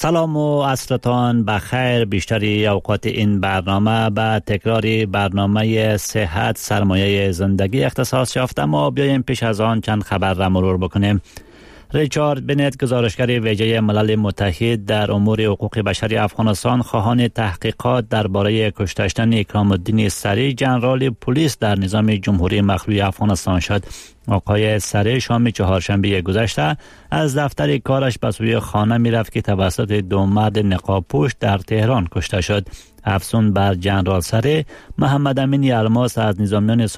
سلام و عصرتان بخیر. بیشتری اوقات این برنامه به تکرار برنامه صحت سرمایه زندگی اختصاص یافته. ما بیاییم پیش از آن چند خبر را مرور بکنیم. ریچارد بنت، گزارشگر ویژه ملل متحد در امور حقوق بشری افغانستان، خواهان تحقیقات درباره کشته شدن اکرام الدین سری، ژنرال پلیس در نظام جمهوری مخلوع افغانستان شد. آقای سری شام چهارشنبه گذشته از دفتر کارش به سوی خانه می رفت که توسط دو مرد نقاب پوش در تهران کشته شد. افزون بر ژنرال سری، محمد امین الماس از نظامیان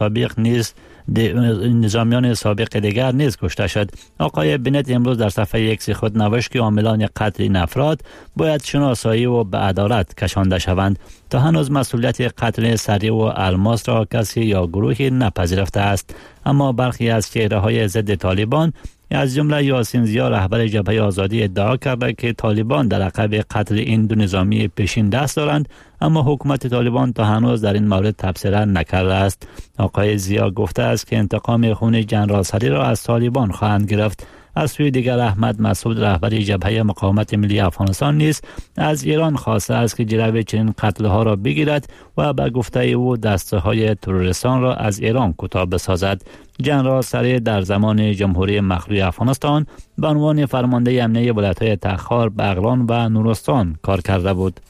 سابق دیگر نیز کشته شد. آقای بنت امروز در صفحه ایکس خود نوشت که عاملان قتل این افراد باید شناسایی و به عدالت کشانده شوند. تا هنوز مسئولیت قتل سری و الماس را کسی یا گروهی نپذیرفته است، اما برخی از چهره‌های ضد طالبان از جمله یاسین زیا، رهبر جبهه آزادی، ادعا کرده که طالبان در عقب قتل این دو نظامی پیشین دست دارند، اما حکومت طالبان تا هنوز در این مورد تبصره نکرده است. آقای زیا گفته است که انتقام خون ژنرال سری را از طالبان خواهند گرفت. از سوی دیگر احمد مسعود، رهبر جبهه مقاومت ملی افغانستان، نیز از ایران خواسته است که جلوی چنین قتل‌ها را بگیرد و به گفته او دسته‌های تروریستان را از ایران کوتاه بسازد. ژنرال سری در زمان جمهوری مخلوع افغانستان به عنوان فرمانده امنیه ولایت‌های تخار، بغلان و نورستان کار کرده بود.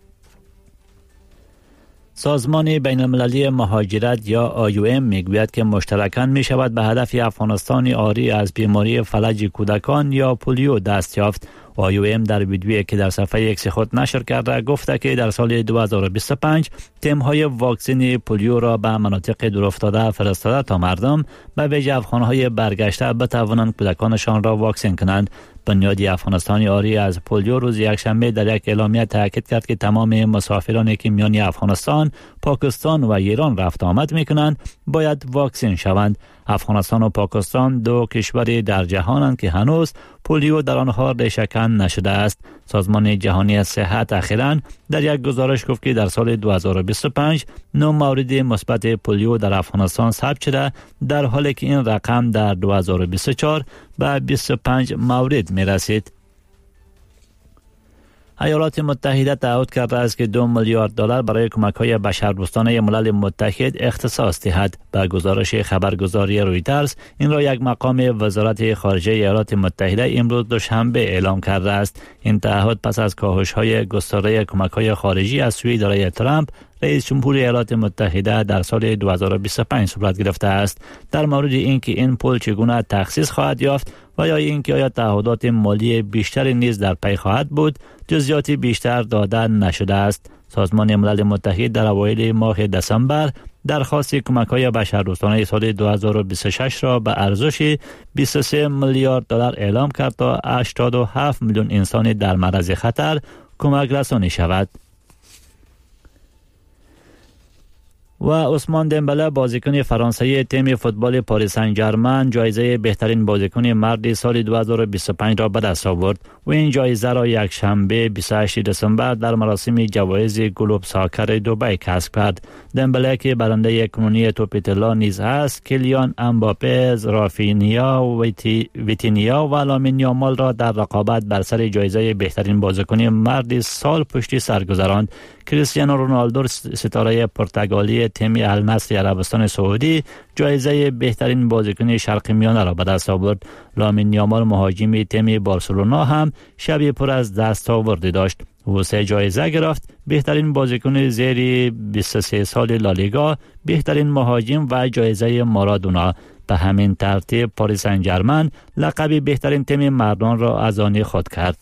سازمان بین المللی مهاجرت یا IOM میگوید که مشترکاً می شود به هدف افغانستان عاری از بیماری فلج کودکان یا پولیو دست یافت. IOM در ویدیویی که در صفحه ایکس خود نشر کرده گفته که در سال 2025 تیم‌های واکسن پولیو را به مناطق دورافتاده فرستاده تا مردم به ویژه افغان‌های برگشته بتوانند کودکانشان را واکسن کنند. بنیاد افغانستان عاری از پولیو روز یکشنبه در یک اعلامیه تاکید کرد که تمام مسافرانی که میان افغانستان، پاکستان و ایران رفت آمد میکنند باید واکسن شوند. افغانستان و پاکستان دو کشوری در جهانند که هنوز پولیو در آنها ریشه‌کن نشده است. سازمان جهانی صحت اخیراً در یک گزارش گفت که در سال 2025 9 مورد مثبت پولیو در افغانستان ثبت شده، در حالی که این رقم در 2024 به 25 مورد می رسید. ایالات متحده تعهد کرده است که $2 میلیارد برای کمک‌های بشردوستانه ملل متحد اختصاص دهد. به گزارش خبرگزاری رویترز، این را یک مقام وزارت خارجه ایالات متحده امروز دوشنبه اعلام کرده است. این تعهد پس از کاهش‌های گسترده کمک‌های خارجی از سوی اداره ترامپ رئیس جمهور ایالات متحده در سال 2025 صورت گرفته است. در مورد اینکه این پول چگونه تخصیص خواهد یافت و یا اینکه آیا تعهدات مالی بیشتری نیز در پی خواهد بود، جزئیات بیشتر داده نشده است. سازمان ملل متحد در اوایل ماه دسامبر درخواست کمک‌های بشردوستانه سال 2026 را به ارزش $23 میلیارد اعلام کرد تا 87 میلیون انسان در معرض خطر کمک رسانی شود. و عثمان دمبله، بازیکن فرانسوی تیم فوتبال پاریس سن ژرمن، جایزه بهترین بازیکن مرد سال 2025 را به دست آورد و این جایزه را یک شنبه 28 دسامبر در مراسم جوایز گلوب ساکر دبی کسب کرد. دمبله که برنده کنونی توپ طلا نیز است، کلیان امباپه، رافینیا، ویتینیا و لامین یامال را در رقابت بر سر جایزه بهترین بازیکن مرد سال پشت سر گذراند. کریستیانو رونالدو، ستاره پرتغالی تیم النصر عربستان سعودی، جایزه بهترین بازیکن شرق میانه را به دست آورد. لامین یامال، مهاجم تیم بارسلونا، هم شبی پر از دستاوردی داشت. او 3 جایزه گرفت: بهترین بازیکن زیر 23 سال لالیگا، بهترین مهاجم و جایزه مارادونا. به همین ترتیب پاریس سن ژرمن لقب بهترین تیم مردان را از آن خود کرد.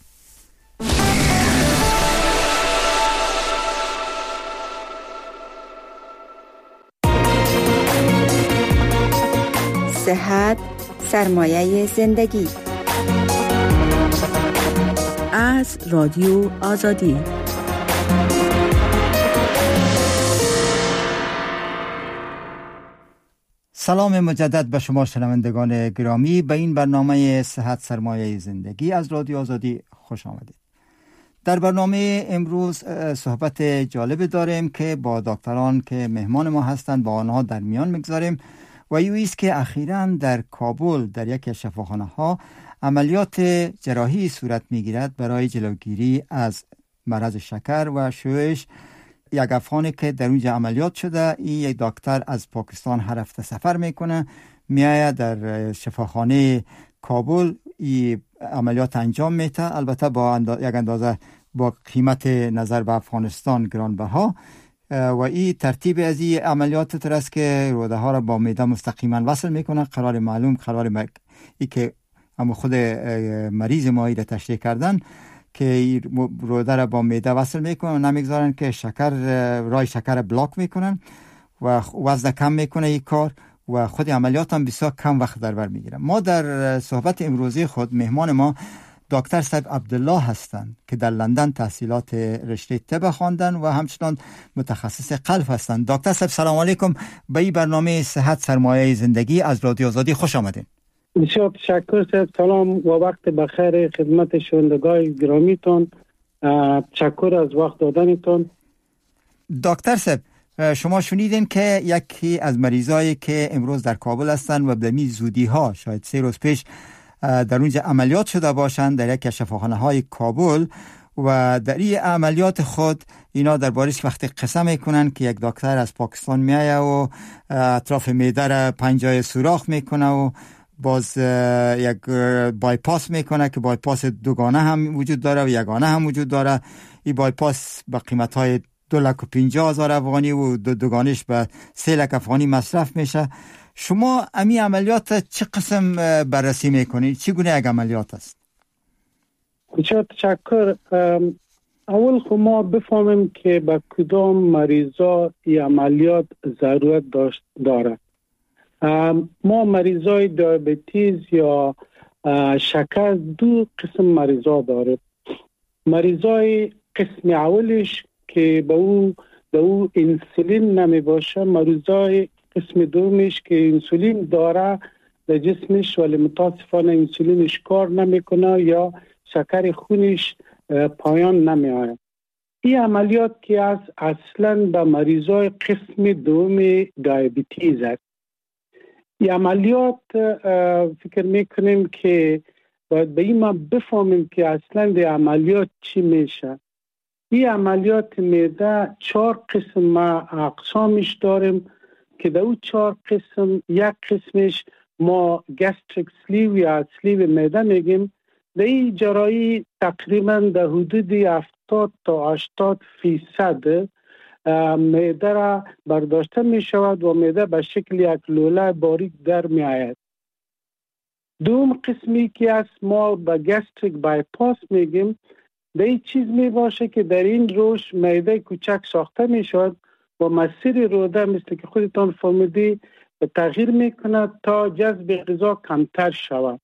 صحت سرمایه زندگی. از رادیو آزادی. سلام مجدد به شما شنوندگان گرامی، به این برنامه صحت سرمایه زندگی از رادیو آزادی خوش آمدید. در برنامه امروز صحبت جالب داریم که با دکتران که مهمان ما هستند با آنها در میان میگذاریم و ایست که اخیراً در کابل در یکی از شفاخانه ها عملیات جراحی صورت میگیرد برای جلوگیری از مرض شکر و شویش. یک افغانی که در اونجا عملیات شده، این یک دکتر از پاکستان هر هفته سفر میکنه، میآید در شفاخانه کابل این عملیات انجام میده، البته با یک اندازه با قیمت نظر به افغانستان گرانبها، و این ترتیب از این عملیات ترست که روده ها را با معده مستقیما وصل میکنه. قرار معلوم ای که اما خود مریض ما را تشریح کردن که روده را با معده وصل میکنن و نمیگذارن که رای شکر بلاک میکنن و وزن کم میکنه این کار و خود عملیات هم بسیار کم وقت در بر میگیره. ما در صحبت امروزی خود مهمان ما دکتر صاحب عبدالله هستند که در لندن تحصیلات رشته طب خواندن و همچنان متخصص قلب هستند. دکتر صاحب سلام علیکم، به این برنامه صحت سرمایه زندگی از رادیو آزادی خوش آمدین. بسیار تشکر صاحب، سلام و وقت بخیر خدمت شنوندگان گرامیتون. تشکر از وقت دادنتون. دکتر صاحب، شما شنیدین که یکی از مریضایی که امروز در کابل هستن و به می زودی ها شاید 3 روز پیش در اونجا عملیات شده باشند در یکی از شفاخانه های کابل، و در این عملیات خود اینا در بارش وقتی قسم میکنن که یک دکتر از پاکستان میایه و اطراف معده را 5 جای سوراخ میکنه و باز یک بایپاس میکنه که بایپاس دوگانه هم وجود داره و یگانه هم وجود داره. این بایپاس با قیمت های 250,000 افغانی و دوگانش به 3 لک افغانی مصرف میشه. شما امی عملیات چه قسم بررسی میکنید؟ چگونه یک عملیات است؟ بسیار تشکر. اول خب ما بفهمیم که به کدام مریضا این عملیات ضرورت داره. ما مریضای دیابتیز یا شکر 2 قسم مریضا داره. مریضای قسم اولش که به او انسولین نمی باشه، مریضای قسم دومش که انسولین داره در جسمش ولی متاسفانه انسولینش کار نمیکنه یا شکر خونش پایان نمی آید. این عملیات که اصلا به مریضای قسم دوم دیابتیز است. این عملیات فکر میکنیم که باید به این ما بفهمیم که اصلا این عملیات چی میشه. این عملیات معده 4 قسم اقسامش داریم که در اون 4 قسم یک قسمش ما گستریک سلیو یا سلیو معده میگیم. در این جراحی تقریبا در حدود 70 تا 80% معده را برداشته می شود و معده به شکل یک لوله باریک در می آید. دوم قسمی که از ما به گستریک بایپاس میگیم، در این چیز می باشه که در این روش معده کوچک ساخته می شود و مسیر روده مثل که خودتان فهمیدی تغییر می کند تا جذب غذا کمتر شود.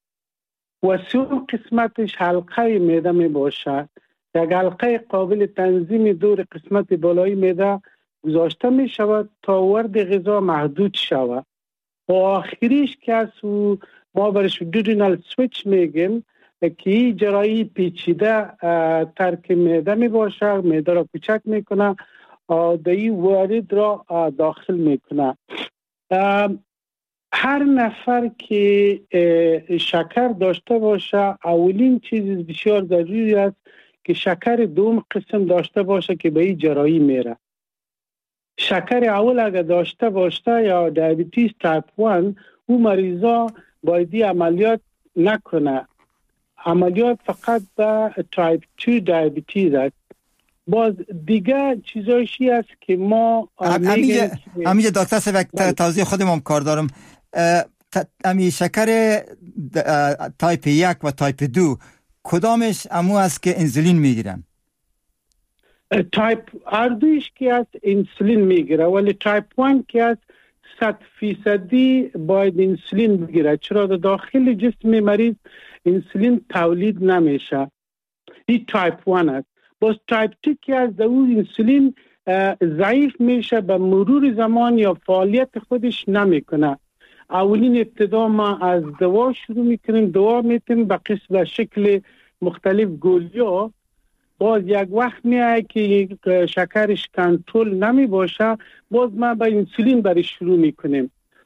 و سوم قسمتش حلقه معده می باشد. یک حلقه قابل تنظیم دور قسمت بالای معده گذاشته می شود تا ورد غذا محدود شود. و آخریش که از ما برش دودینال سویچ میگیم که این جراحی پیچیده ترک معده می باشد، معده را کوچک میکنه و این وارد را داخل میکنه. هر نفر که شکر داشته باشه اولین چیز بسیار ضروری است که شکر دوم قسم داشته باشه که به این جراحی میره. شکر اول اگر داشته باشه یا دیابتیس تایپ 1 او مریضا باید عملیات نکنه. عملیات فقط به تایپ 2 دیابتیس است. باز دیگه چیزایشی است که ما همینجا دکتر صاحب توضیح خودم کار دارم. امی شکر تایپ 1 و تایپ 2 کدامش امو است که انسولین میگیرن؟ تایپ اردویش که از انسولین میگیره ولی تایپ 1 که از 100% باید انسولین بگیره، چرا در داخل جسم مریض انسولین تولید نمیشه. این تایپ 1 است. باز تایپ 2 که از اون انسولین ضعیف میشه، به مرور زمان یا فعالیت خودش نمیکنه. اولین ابتدا ما از دوا شروع میکنیم، دوا میتیم به قسم شکل مختلف گولیا. باز یک وقت میاد که شکرش کنترل نمی باشه، باز ما به انسولین برای شروع میکنیم.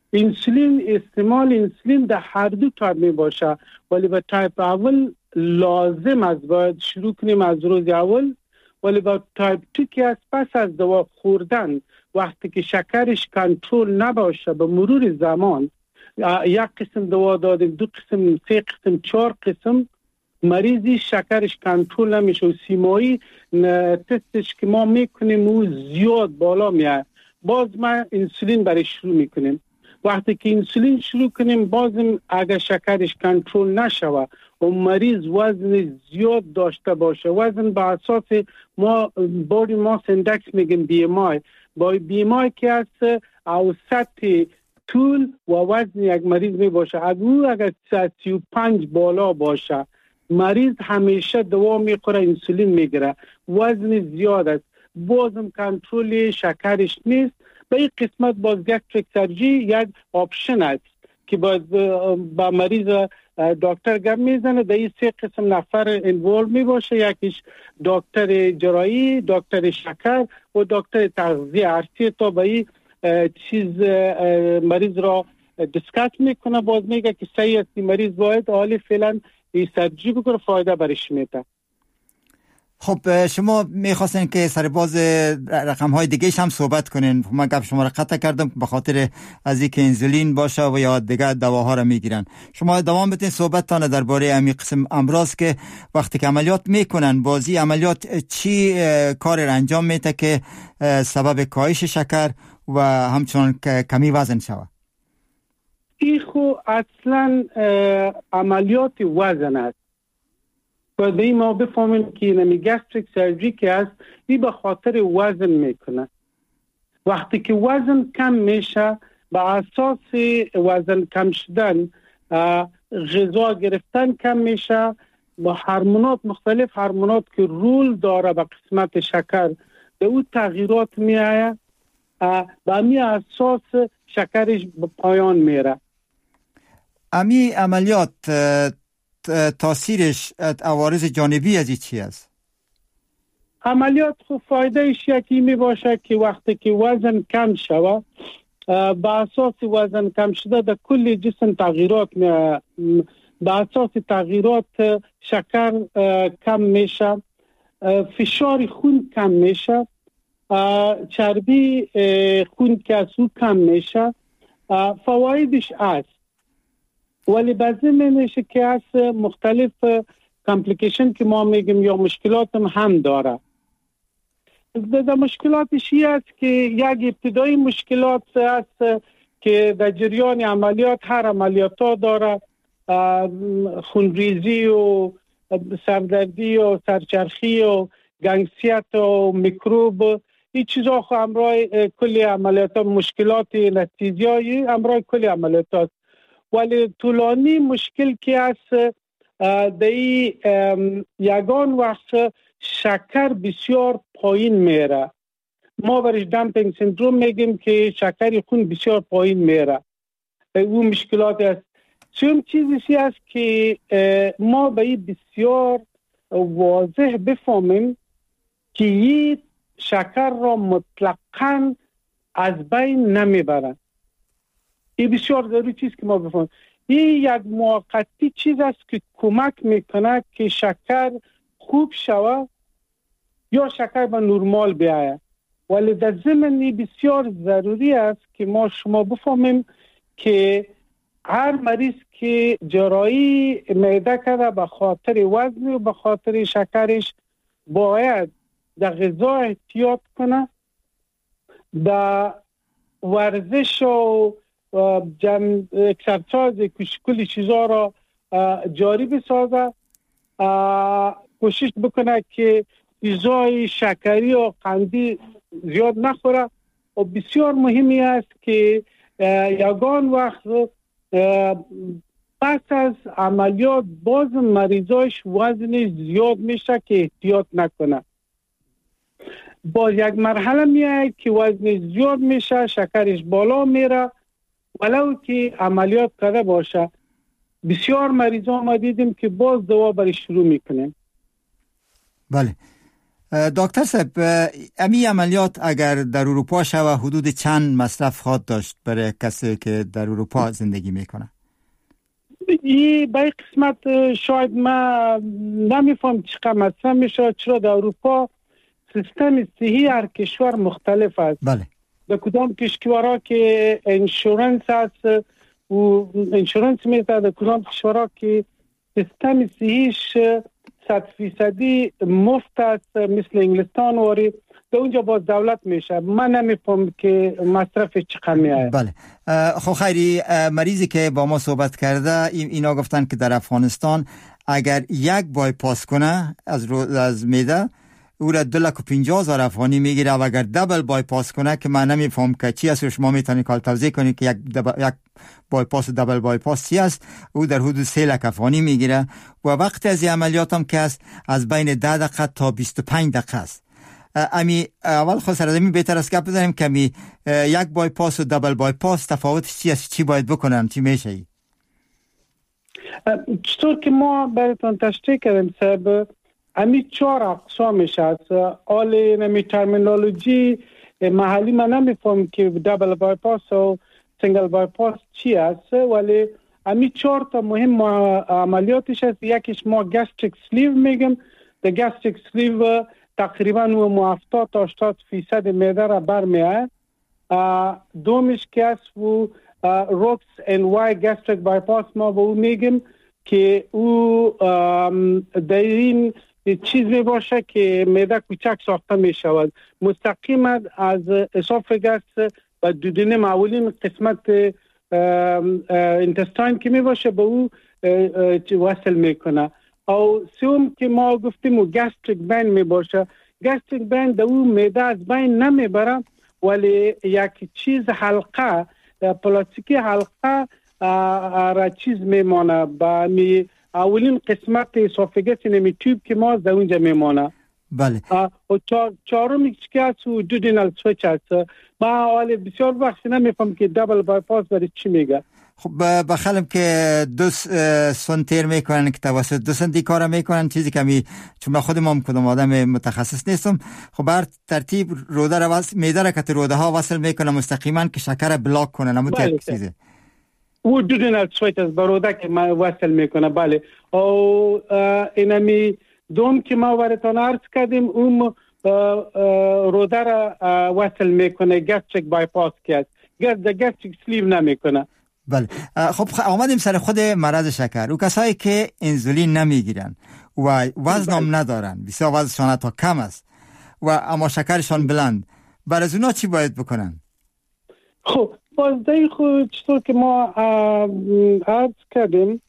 استعمال انسولین در هر دو تایپ می باشه، ولی به تایپ اول لازم است باید شروع کنیم از روز اول، ولی با تایپ 2 که از پس از دوا خوردن وقتی که شکرش کنترل نباشه به مرور زمان، یک قسم دوا دادیم، 2 قسم، 3 قسم، 4 قسم، مریضی شکرش کنترل نمیشه و سیمایی تستش که ما میکنیم او زیاد بالا میاد، باز ما انسولین برای شروع میکنیم. وقتی که انسولین شروع کنیم بازم اگر شکرش کنترل نشوه و مریض وزن زیاد داشته باشه، وزن به اساس ما بادی ماس اندکس میگیم BMI، با BMI که از اوسط طول و وزن یک مریض می باشه، اگر 35 بالا باشه مریض همیشه دوا میخوره، انسولین میگیره، وزن زیاد است، بازم کنترل شکرش نیست. به این قسمت باز گستریک سرجری یک آپشن است که باز با مریض دکتر گپ میزنه. در این 3 قسم نفر انوالو می باشه، یکیش دکتر جراحی، دکتر شکر و دکتر تغذیه، هر تا به این چیز مریض را دیسکس میکنه، باز میگه که صحیح است مریض باید حالی فعلا این سرجری بکنه، فایده برش میده. خب شما میخواستین که سر باز رقم های دیگه هم صحبت کنین، من گپ شما را قطع کردم به خاطر از اینکه انسولین باشه و یا دیگه دواها را میگیرن. شما دوام بدین صحبتتان درباره امی قسم امراض که وقتی که عملیات میکنن، بازی عملیات چی کار را انجام میده که سبب کاهش شکر و همچنان کمی وزن شود؟ این خو اصلا عملیات وزن است. باید به این ما بفهمیم که اینمی گستریک سرجری که هست این به خاطر وزن میکنه. وقتی که وزن کم میشه به اساس وزن کم شدن غذا گرفتن کم میشه، با هورمونات مختلف، هورمونات که رول داره به قسمت شکر به او تغییرات میآید، به امی اساس شکرش به پایان میره. امی عملیات تاثیرش عوارض جانبی از چی است؟ عملیات خب فایدهش یکی می باشه که وقتی که وزن کم شود به اساس وزن کم شده در کل جسم تغییرات به اساس تغییرات شکر کم میشه، فشار خون کم میشه، چربی خون که از او کم میشه، فوایدش است. ولی بعضی میشه که از مختلف کامپلیکیشن که ما میگیم یا مشکلات هم داره. در مشکلاتش است که یک ابتدایی مشکلات است که در جریان عملیات هر عملیات ها داره، خونریزی و سردردی و سرچرخی و گنگسیت و میکروب، این چیزا خو همراه کلی عملیات ها، مشکلات انستیزیایی همراه کلی عملیات هاست. ولی طولانی مشکل که است دایی یگان وقت شکر بسیار پایین میره، ما برش دمپینگ سندروم میگیم که شکر خون بسیار پایین میره، اون مشکلات است. چون چیزی است که ما به این بسیار واضح بفهمیم که این شکر را مطلقاً از بین نمیبرن. این بسیار ضروری چیز که ما بفهمیم. این یک موقتی چیز است که کمک میکنه که شکر خوب شود یا شکر به نرمال بیاید، ولی در ضمن بسیار ضروری است که ما شما بفهمیم که هر مریض که جراحی معده کرده به خاطر وزن و به خاطر شکرش باید در غذا احتیاط کنه، در ورزش و اکسرسایز کلی چیزا را جاری بسازه، کوشش بکنه که چیزای شکری و قندی زیاد نخوره. و بسیار مهمی است که یگان وقت پس از عملیات باز مریضاش وزنش زیاد میشه که احتیاط نکنه. باز یک مرحله میاد که وزنش زیاد میشه، شکرش بالا میره، ولو که عملیات کرده باشه. بسیار مریضا ما دیدیم که باز دوا برای شروع میکنه. بله، دکتر صاحب، امی عملیات اگر در اروپا شود حدود چند مصرف خواهد داشت برای کسی که در اروپا زندگی میکنه؟ این به قسمت شاید ما نمیفهم چقدر مصرف میشه، چرا در اروپا سیستم صحی هر کشور مختلف است. بله. در کدام کشورها که انشورنس هست و انشورنس میده، در کدام کشورها که سیستم صحیش 100% مفت است مثل انگلستان واری، در اونجا باز دولت میشه. من نمیفهم که مصرف چقدر میاد. بله. خب خیری، مریضی که با ما صحبت کرده اینا گفتن که در افغانستان اگر یک بایپاس کنه از معده او را 250,000 افغانی میگیره و اگر دبل بایپاس کنه که من نمیفهم که چی است، شما میتونید کال توضیح کنید که یک بایپاس و دبل بایپاس چی است؟ او در حدود 3 لک افغانی میگیره و وقت از این عملیات هم که است از بین 10 دقیقه تا 25 دقیقه است. امی اول خود سرزمین بهتر است که بزنیم که یک بایپاس و دبل بایپاس تفاوتش چی است، چی باید بکنم، چی میشه؟ چطور که ما براتون تشریح کردیم صاحب، امی 4 اقسامش هست. آل نمی ترمینولوژی محلی من نمیفهم که دبل بایپاس و سنگل بایپاس چی است، ولی امی 4 تا مهم عملیاتش هست. یکیش ما گاستریک سلیو میگم. در گاستریک سلیو تقریبا 70 تا 80% معده را برمیاد. دومش که است و روکس ان وای گاستریک بایپاس ما به او میگم که او در این چیز می باشه که معده کوچک ساخته می شود، مستقیم از اسوفگاس و دودینم اولین قسمت انتستاین که می باشه به او وصل می کنه. او سوم که ما گفتیم و گاستریک بین می باشه. گاستریک بین در او معده از بین نمی بره، ولی یک چیز حلقه پلاستیکی حلقه را چیز می مانه با اولین قسمت اسوفگاس نمی تیوب که ما در اونجا می مانه. بله. و چهارمی که هست و دودینال سویچ هست. ما حالا بسیار وقت نمیفهم که دبل بایپاس برای چی میگه. خب بخلم که 2 سنتر میکنن که توسط 2 سنتی کار میکنن، چیزی که چون من خودم کدوم آدم متخصص نیستم، خب بر ترتیب روده را میده را که روده ها وصل میکنن مستقیما که شکر بلاک کنن. اما چیزه او دودینال سویچ از بروده که ما وصل میکنه. بله. او اینمی دوم که ما براتون عرض کردیم اون روده را وصل میکنه، گاستریک بایپاس که است. گاستریک سلیو نمیکنه. بله. خب آمدیم سر خود مرض شکر. او کسایی که انسولین نمیگیرن و وزن هم ندارن، بسیار وزنشان تا کم است و اما شکرشان بلند، برای از اونا چی باید بکنن؟ خب بازده خود چطور که ما عرض کردیم،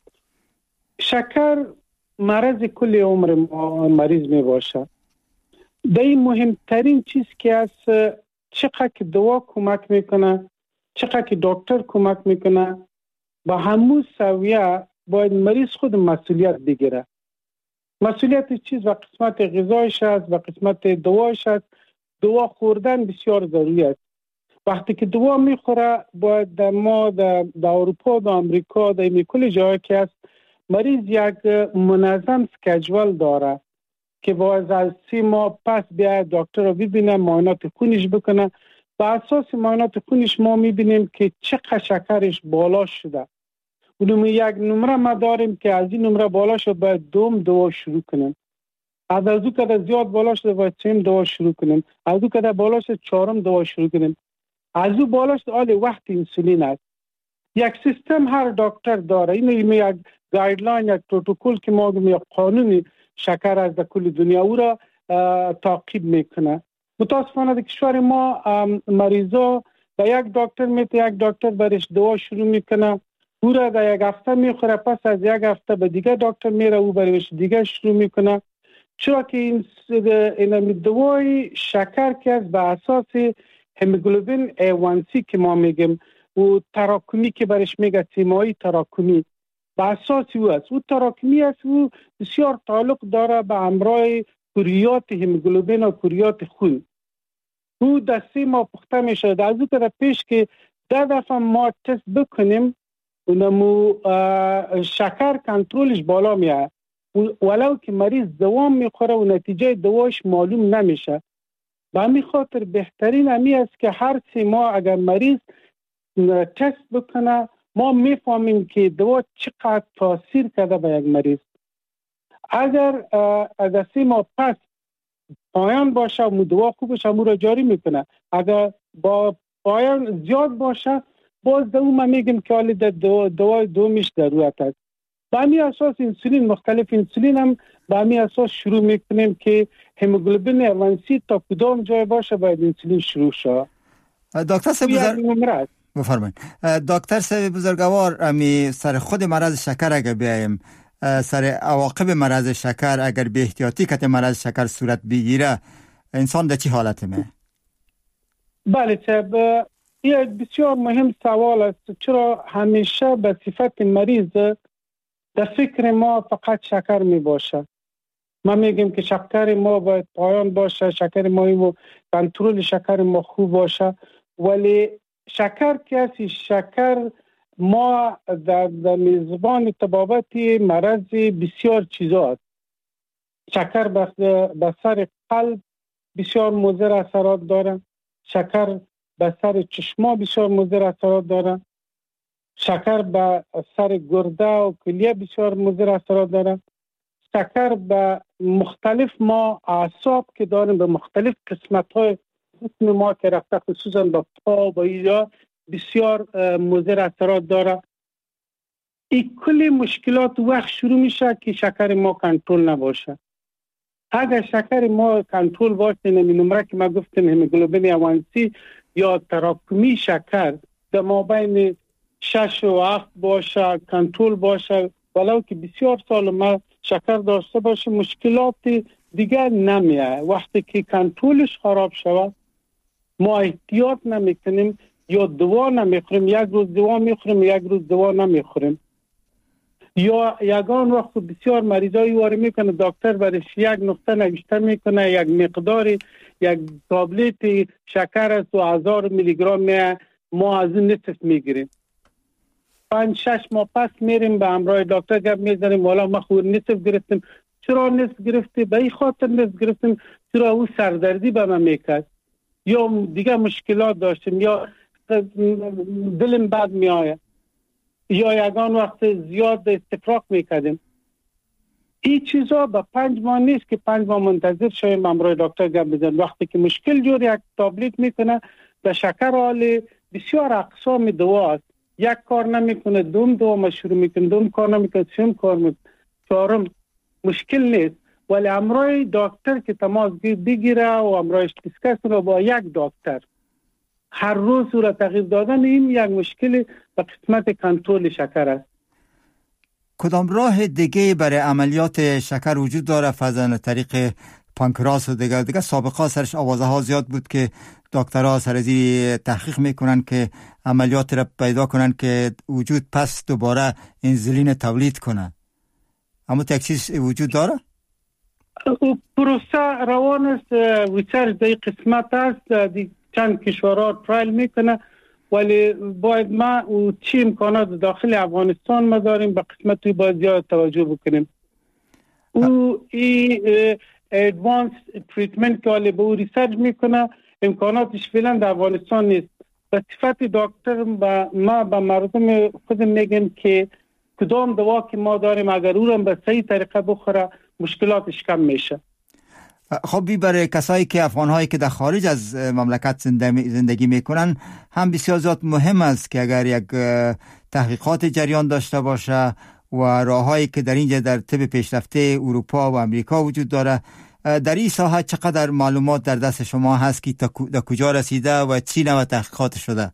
شکر مرض کل عمر مریض می باشه. در این مهمترین چیز که است چقدر که دوا کمک میکنه، چقدر که دکتر کمک میکنه، با همون سویه باید مریض خود مسئولیت بگیره. مسئولیت چیز و قسمت غذایش است و قسمت دوایش است. دوا خوردن بسیار ضروری است. وقتی که دوا میخوره باید ما در اروپا، در امریکا، در کل جایی که است مریض یک منظم اسکیجول داره که باید از 3 ماه پس بیاید دکتر رو ببینه، معاینات خونش بکنه. با اساس معاینات خونش ما میبینیم که چقدر شکرش بالا شده. اونم یک نمره ما داریم که از این نمره بالا شد باید دوم دوا شروع کنیم. از او که زیاد بالا شده باید 3 دوا شروع کنیم. از او که بالا شده 4 دوا شروع کنیم. از او بالا شده آل وقت انسولین است. یک سیستم هر دکتر داره. این یک گایدلاین، یک پروتکل که ما میگیم یک قانون شکر از کل دنیا او را تعقیب میکنه. متاسفانه در کشور ما مریضا در یک دکتر میته، یک دکتر برش دوا شروع میکنه، او را در یک هفته میخوره، پس از یک هفته به دیگه دکتر میره او برش دیگه شروع میکنه. چرا که این دوای شکر که از به اساس هموگلوبین A1C که ما میگیم و تراکمی که برش میگه سیمایی تراکمی، به اساس او است. او تراکمی است، او بسیار تعلق داره به امراض کریات هموگلوبین و کریات خون. او در 3 ماه پخته میشه. از او که پیش که 10 دفعه ما تست بکنیم اونمو شکر کنترلش بالا میاد. ولو که مریض دوام میخوره و نتیجه دواش معلوم نمیشه. به همین خاطر بهترین همی است که هر 3 ماه اگر مریض تست بکنه ما میفهمیم که دوا چقدر تاثیر کرده به یک مریض. اگر از 3 ماه پس پایان باشه و دوا خوب باشه مو را جاری میکنه. اگر با پایان زیاد باشه باز دوم میگیم که حالی دوای دومیش ضرورت است. به همین اساس انسولین، مختلف انسولین هم به همین اساس شروع میکنیم که هموگلوبین A1C تا کدام جای باشه باید انسولین شروع شه. دکتر صاحب بفرمایید. دکتر صاحب بزرگوار، امی سر خود مرض شکر اگر بیایم، سر عواقب مرض شکر اگر به احتیاطی که مرض شکر صورت بگیره انسان در چی حالت می؟ بله صاحب، یک بسیار مهم سوال است. چرا همیشه به صفت مریض در فکر ما فقط شکر می باشه؟ ما میگیم که شکر ما باید پایان باشه، شکر ما و کنترل شکر ما خوب باشه، ولی شکر کسی شکر ما در میزبان طبابتی مرض بسیار چیزا است. شکر به سر قلب بسیار مضر اثرات داره، شکر به سر چشما بسیار مضر اثرات داره، شکر به سر گرده و کلیه بسیار مضر اثرات داره، شکر به مختلف ما اعصاب که داریم به مختلف قسمت‌های جسم ما که رفته خصوصا به پا و اینجا بسیار مضر اثرات داره. این کلی مشکلات وقت شروع میشه که شکر ما کنترل نباشه. اگر شکر ما کنترل باشه، نمی نمره که ما گفتیم هموگلوبین A1C یا تراکمی شکر در مابین 6 و 7 باشه، کنترل باشه، ولو که بسیار سال ما شکر داشته باشه مشکلات دیگر نمیه. وقتی که کنترلش خراب شود ما احتیاط نمیکنیم یا دوا نمیخوریم، یک روز دوا میخوریم یک روز دوا نمیخوریم، یا یگان وقت بسیار مریضایی وارد میکنه دکتر برش یک نقطه نوشته میکنه، یک مقدار یک تابلت شکر است و 1000 میلی گرم ما از این نصف میگیریم. 5-6 ماه پس میریم به همراه دکتر گپ میزنیم والا ما خود نصف گرفتیم. چرا نصف گرفتی؟ به این خاطر نصف گرفتیم چرا او سردردی به من میکرد یا دیگه مشکلات داشتیم یا دلم بد میآید یا یگان وقت زیاد استفراغ میکردیم. این چیزا به 5 ماه نیست که 5 ماه منتظر شویم همراه دکتر گپ بزنیم. وقتی که مشکل جور یک تابلت میکنه به شکر حال بسیار اقسام دوا است. یک کار نمیکنه دوم دوا شروع میکنه، دوم کار نمیکنه سوم کار میکنه، چهارم مشکل نیست، ولی همراه دکتر که تماس بگیره و همراهش دیسکس کنه با یک دکتر هر روز صورت تغییر دادن این یک مشکل به قسمت کنترل شکر است. کدام راه دیگه برای عملیات شکر وجود داره فضا طریق پانکراس و دیگه سابقا سرش آوازه ها زیاد بود که دکترها سرزی تحقیق میکنن که عملیات را پیدا کنن که وجود پس دوباره انسولین تولید کنه. اما تکسیس وجود داره؟ پروسه روان است، ریسرچ در قسمت است، چند کشورها ترایل میکنه، ولی باید ما و چی امکانات داخل افغانستان ما داریم به قسمتی باید زیاد توجه بکنیم. او این ادوانس تریتمنت که حالی به او ریسرچ میکنه امکاناتش فعلا در افغانستان نیست. به صفت دکتر ما به مردم خود میگم که کدام دوا که ما داریم اگر او را به صحیح طریقه بخوره مشکلاتش کم میشه. خب برای کسایی که افغان‌هایی که در خارج از مملکت زندگی میکنن هم بسیار زیاد مهم است که اگر یک تحقیقات جریان داشته باشه و راههایی که در اینجا در طب پیشرفته اروپا و امریکا وجود داره. در این ساحه چقدر معلومات در دست شما هست که تا کجا رسیده و چی نوع تحقیقات شده؟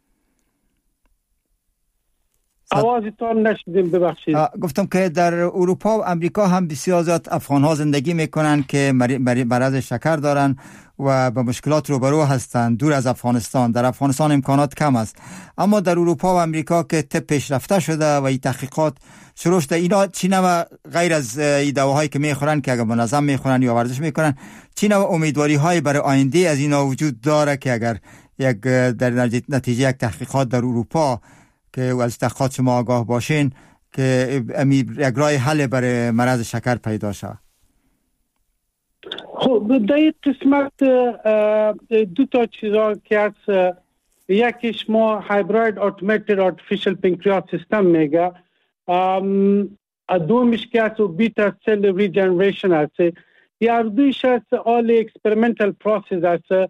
آوازتان نشدیم ببخشید. گفتم که در اروپا و امریکا هم بسیار زیاد افغان‌ها زندگی میکنن که مرض شکر دارن و با مشکلات روبرو هستن دور از افغانستان. در افغانستان امکانات کم است، اما در اروپا و امریکا که طب پیشرفته شده و این تحقیقات شروع شده، اینا چی نوع غیر از این دواهایی که میخورن که اگر منظم میخورن یا ورزش میکنن، چی نوع امیدواری های برای آینده از اینا وجود داره که اگر در نتیجه یک تحقیقات در اروپا که از تحقیقات شما آگاه باشین که یک راه حل برای مرض شکر پیدا شود؟ خب در این قسمت دو تا چیزا که هست، یکیش ما هایبرید اتوماتد آرتفیشال پنکریاس سیستم میگه، دومیش که هست بیتا سل ریجنریشن هست. هر دویش هست آل اکسپریمنتال پروسس هست.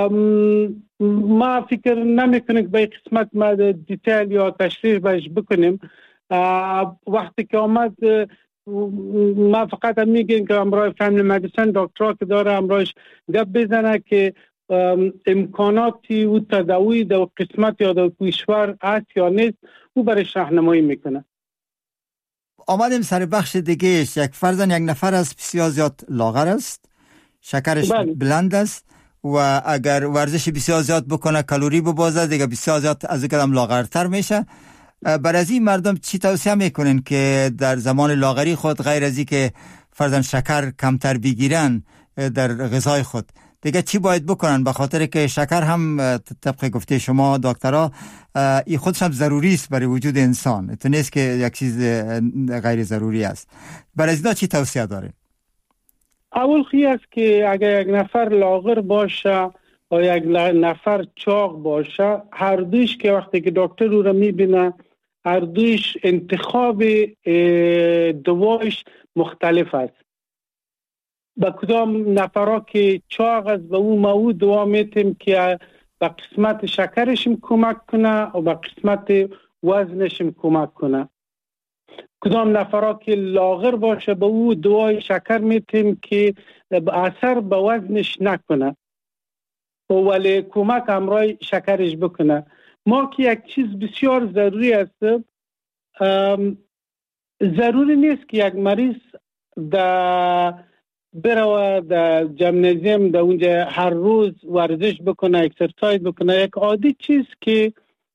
ما فکر نمیکنم که به قسمت ما دیتیل یا تشریح بهش بکنیم. وقتی که آمد ما فقط میگیم که امروز فامیلی مدیسن دکترها که داره امروز گپ بزنه که امکاناتی و تداوی در قسمت یا در کشور هست یا نیست، او برایش راهنمایی میکنه. آمدیم سر بخش دیگه. یک فرزن یک نفر است، بسیار زیاد لاغر است، شکرش بلند است و اگر ورزش بسیار زیاد بکنه، کالری ببازه، دیگه بسیار زیاد از این قدم لاغرتر میشه. برای این مردم چی توصیه میکنین که در زمان لاغری خود غیر از این که فرضاً شکر کمتر بگیرن در غذای خود، دیگه چی باید بکنن؟ به خاطر که شکر هم طبق گفته شما دکترها این خودش هم ضروری است برای وجود انسان، تو نیست که یک چیز غیر ضروری است. برای این چی توصیه دارین؟ اول خیلی است که اگر یک نفر لاغر باشه و یک نفر چاق باشه، هر دویش که وقتی که دکتر رو میبینه، هر دویش انتخاب دوایش مختلف است. با کدام نفرها که چاق است به اون مواد دوا میتیم که به قسمت شکرشم کمک کنه و به قسمت وزنشم کمک کنه. کدام نفرها که لاغر باشه به اون دوای شکر میتیم که اثر به وزنش نکنه ولی کمک امرای شکرش بکنه. ما که یک چیز بسیار ضروری است، ضروری نیست که یک مریض بروه در جمنازیوم در اونجا هر روز ورزش بکنه، اکسرسایز بکنه. یک عادی چیز که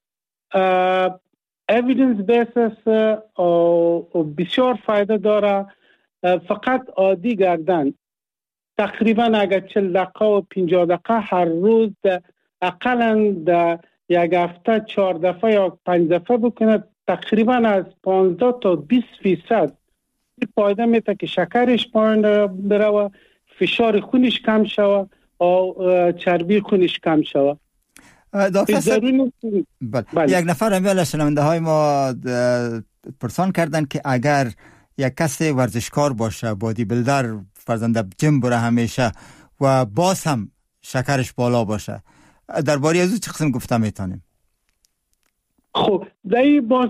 اویدنس بیس است و بسیار فایده داره، فقط عادی گردن. تقریبا اگر 40 دقیقه و 50 دقیقه هر روز اقلا در یک هفته 4 دفعه یا 5 دفعه بکنه، تقریبا از 15 تا 20% فایده میده که شکرش پایین بره و فشار خونش کم شوه و چربی خونش کم شوه. دکتر یک نفر امیال شنونده های ما پرسان کردن که اگر یک کس ورزشکار باشه، بادی بیلدر، فرزنده جیم بره همیشه و باز هم شکرش بالا باشه، درباره از او چه قسم گفته میتونیم؟ خب در این باز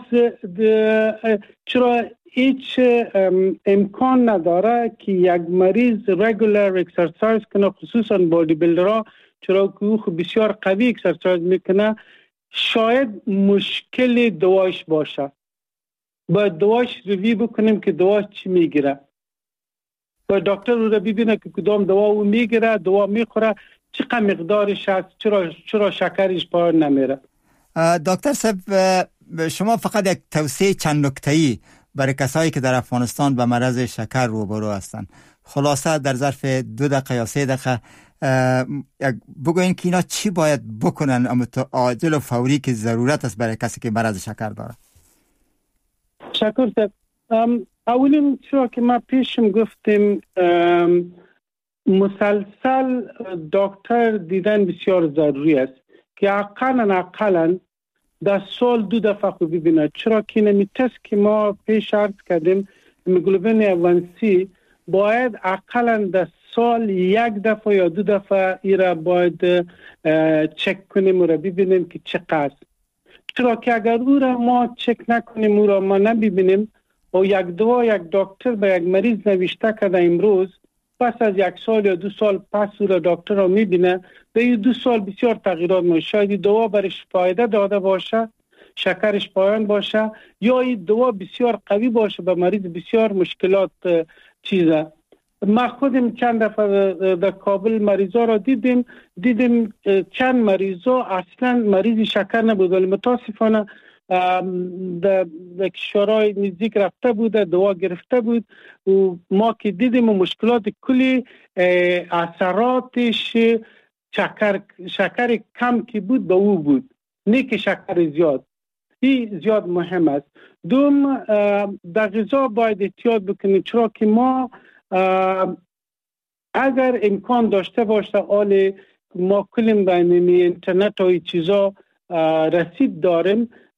چرا هیچ امکان نداره که یک مریض رگولر اکسرسایز کنه، خصوصا بادی بیلدرها، چرا که او بسیار قوی اکسرسایز میکنه، شاید مشکل دوایش باشه. باید دوایش روی بکنیم که دواش چی میگیره. باید دکتر رو ببینه که کدام دوا او میگیره، دوا میخوره، چقدر مقدارش هست، چرا شکرش پایین نمیره. دکتر صاحب، شما فقط یک توصیه چند نکته‌ای برای کسایی که در افغانستان به مرض شکر روبرو هستند، خلاصه در ظرف 2 دقیقه یا 3 دقیقه بگوین که اینا چی باید بکنن اما عاجل و فوری که ضرورت است برای کسی که مرض شکر داره؟ شکر صاحب، اولین چرا که ما پیشم گفتیم مسلسل دکتر دیدن بسیار ضروری است که اقلا در سال 2 دفعه خوب ببینه. چرا که نمی تست که ما پیش عرض کردیم هیموگلوبین A1C باید اقلا در سال 1 دفعه یا 2 دفعه ایره باید چک کنیم و را ببینیم که چقدر. چرا که اگر او را ما چک نکنیم، او را ما نبینیم و یک دوا یک دکتر به یک مریض نوشته کرده امروز، پس از 1 سال یا 2 سال پس او را دکتر را میبینه، به این 2 سال بسیار تغییرات میشه. شاید دوا برش فایده داده باشه، شکرش پایین باشه، یا این دوا بسیار قوی باشه به مریض بسیار مشکلات چیزه. ما خودم چند دفعه در کابل مریضا را دیدیم چند مریضا اصلا مریض شکر نبود ولی متاسفانه در کشورهای نزدیک رفته بوده، دوا گرفته بود و ما که دیدیم و مشکلات کلی اثراتش شکر کم که بود به او بود، نه که شکر زیاد. این زیاد مهم است. دوم، در غذا باید احتیاط بکنیم، چرا که ما اگر امکان داشته باشه ما کلیم بین اینترنت و این چیزا رسید داریم،